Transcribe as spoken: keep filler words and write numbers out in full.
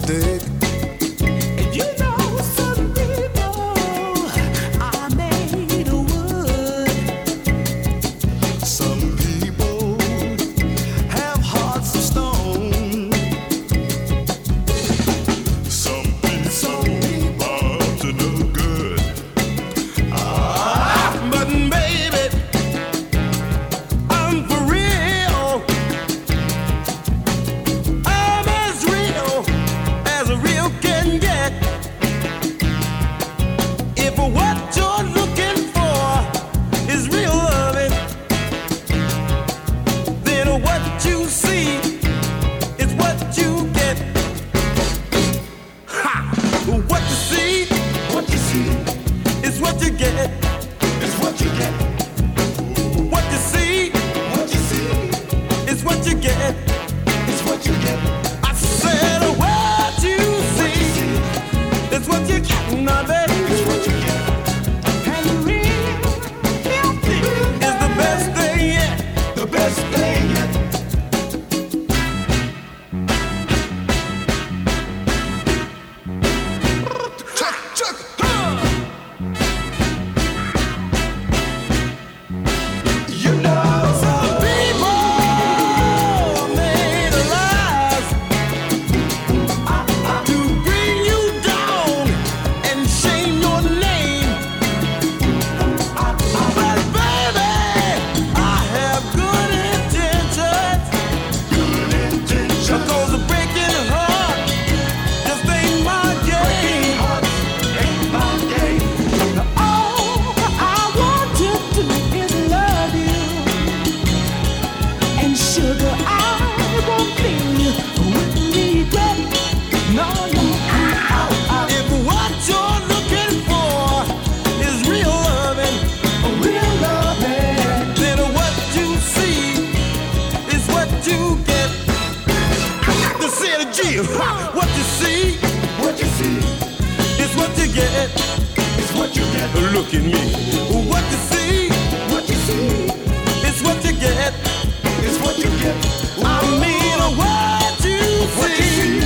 mistake. And you know some people are made of wood. Some people have hearts of stone. Some people, some people are up to no good. Ah, but baby, I'm for real. I'm as real as a real can get. If what you're looking for is real loving, then what you see is what you get. Ha! What you see, what you see is what you get. Is what you get. What you see, what you see is what you get. Is what you get. I said what you see is what you get, now baby. Is what you get. And real, real thing is the best thing yet. The best thing yet. Chuck, chuck, huh. You know some people made alive to bring you down and shame your name. But baby, I have good intentions. Good intentions. Because a breaking heart just ain't my game. Ain't my game. All I want to do is love you. And sugar, I won't feel you with regret. No, no, if what you're looking for is real loving, real loving, then what you see is what you get. The synergy, what you see, what you see is what you get. Is what you get. Look at me. What you see, what you see is what you get. Is what you get. I mean, what you see